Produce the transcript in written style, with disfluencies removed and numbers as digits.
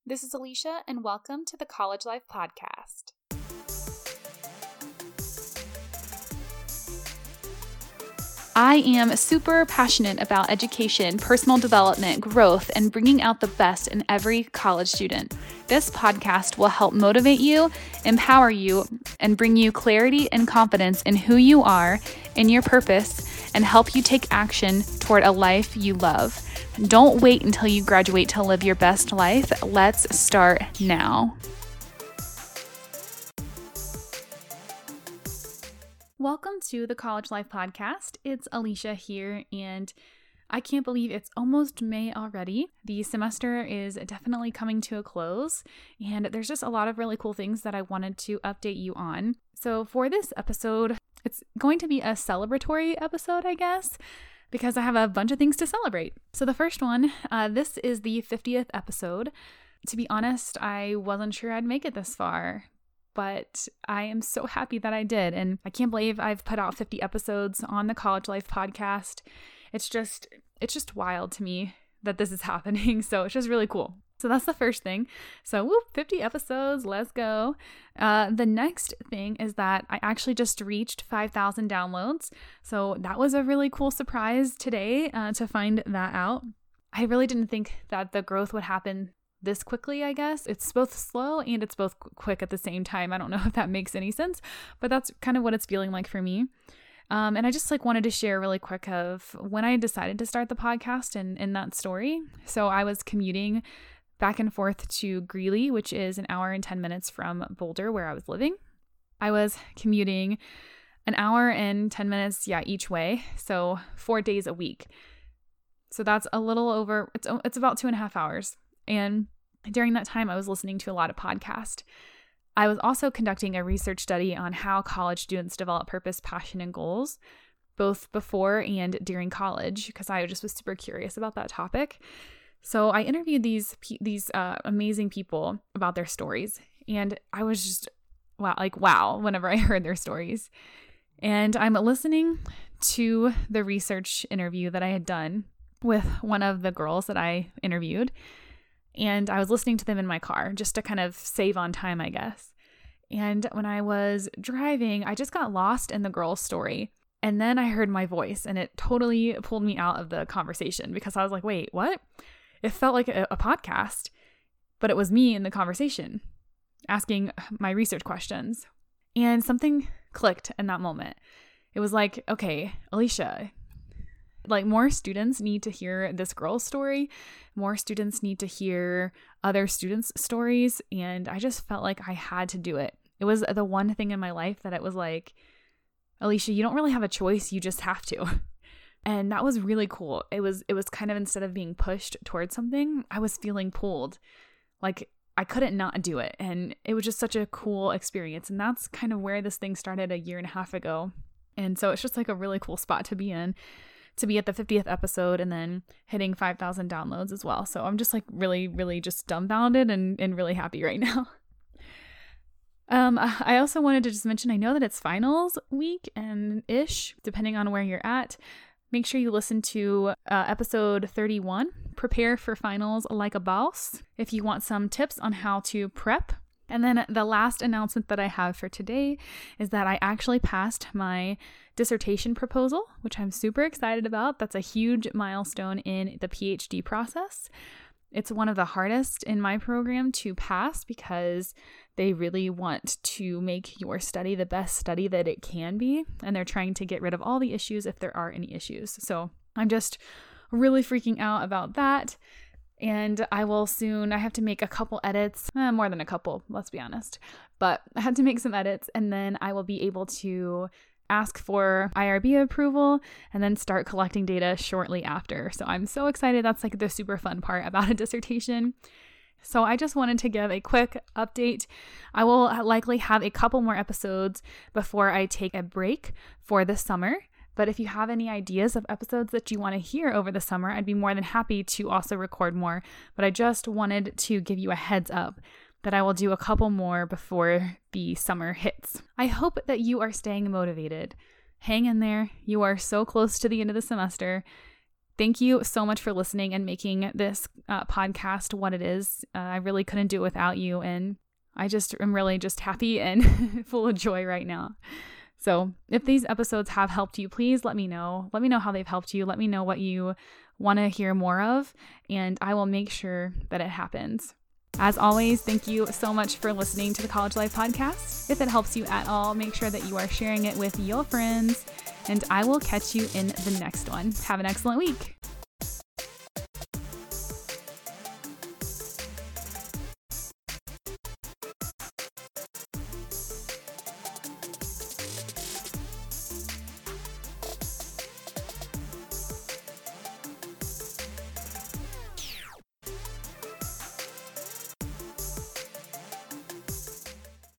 This is Alicia, and welcome to the College Life Podcast. I am super passionate about education, personal development, growth, and bringing out the best in every college student. This podcast will help motivate you, empower you, and bring you clarity and confidence in who you are, in your purpose, and help you take action toward a life you love. Don't wait until you graduate to live your best life. Let's start now. Welcome to the College Life Podcast. It's Alicia here, and I can't believe it's almost May already. The semester is definitely coming to a close, and there's just a lot of really cool things that I wanted to update you on. So for this episode, it's going to be a celebratory episode, I guess, because I have a bunch of things to celebrate. So the first one, this is the 50th episode. To be honest, I wasn't sure I'd make it this far, but I am so happy that I did. And I can't believe I've put out 50 episodes on the College Life Podcast. It's just wild to me that this is happening. So it's just really cool. So that's the first thing. So 50 episodes, let's go. The next thing is that I actually just reached 5,000 downloads. So that was a really cool surprise today to find that out. I really didn't think that the growth would happen this quickly, I guess. It's both slow and it's both quick at the same time. I don't know if that makes any sense, but that's kind of what it's feeling like for me. And I just wanted to share really quick of when I decided to start the podcast and that story. So I was commuting back and forth to Greeley, which is an hour and 10 minutes from Boulder, where I was living. I was commuting an hour and 10 minutes, each way. So 4 days a week. So that's a little over, it's about 2.5 hours. And during that time, I was listening to a lot of podcasts. I was also conducting a research study on how college students develop purpose, passion, and goals, both before and during college, because I just was super curious about that topic. So I interviewed these amazing people about their stories, and I was just wow whenever I heard their stories. And I'm listening to the research interview that I had done with one of the girls that I interviewed. And I was listening to them in my car just to kind of save on time, I guess. And when I was driving, I just got lost in the girl's story. And then I heard my voice, and it totally pulled me out of the conversation because I was like, wait, what? It felt like a podcast, but it was me in the conversation asking my research questions. And something clicked in that moment. It was like, okay, Alicia, more students need to hear this girl's story. More students need to hear other students' stories. And I just felt like I had to do it. It was the one thing in my life that it was like, Alicia, you don't really have a choice. You just have to. And that was really cool. It was kind of, instead of being pushed towards something, I was feeling pulled. Like I couldn't not do it. And it was just such a cool experience. And that's kind of where this thing started 1.5 years ago. And so it's just like a really cool spot to be in, to be at the 50th episode and then hitting 5,000 downloads as well. So I'm just really, really just dumbfounded and really happy right now. I also wanted to just mention, I know that it's finals week and ish, depending on where you're at. Make sure you listen to episode 31, Prepare for Finals Like a Boss, if you want some tips on how to prep. And then the last announcement that I have for today is that I actually passed my dissertation proposal, which I'm super excited about. That's a huge milestone in the PhD process. It's one of the hardest in my program to pass because they really want to make your study the best study that it can be. And they're trying to get rid of all the issues if there are any issues. So I'm just really freaking out about that. And I have to make a couple edits, more than a couple, let's be honest. But I had to make some edits, and then I will be able to ask for IRB approval and then start collecting data shortly after. So I'm so excited. That's the super fun part about a dissertation. So I just wanted to give a quick update. I will likely have a couple more episodes before I take a break for the summer. But if you have any ideas of episodes that you want to hear over the summer, I'd be more than happy to also record more. But I just wanted to give you a heads up that I will do a couple more before the summer hits. I hope that you are staying motivated. Hang in there. You are so close to the end of the semester. Thank you so much for listening and making this podcast what it is. I really couldn't do it without you, and I just am really just happy and full of joy right now. So if these episodes have helped you, please let me know. Let me know how they've helped you. Let me know what you want to hear more of, and I will make sure that it happens. As always, thank you so much for listening to the College Life Podcast. If it helps you at all, make sure that you are sharing it with your friends, and I will catch you in the next one. Have an excellent week.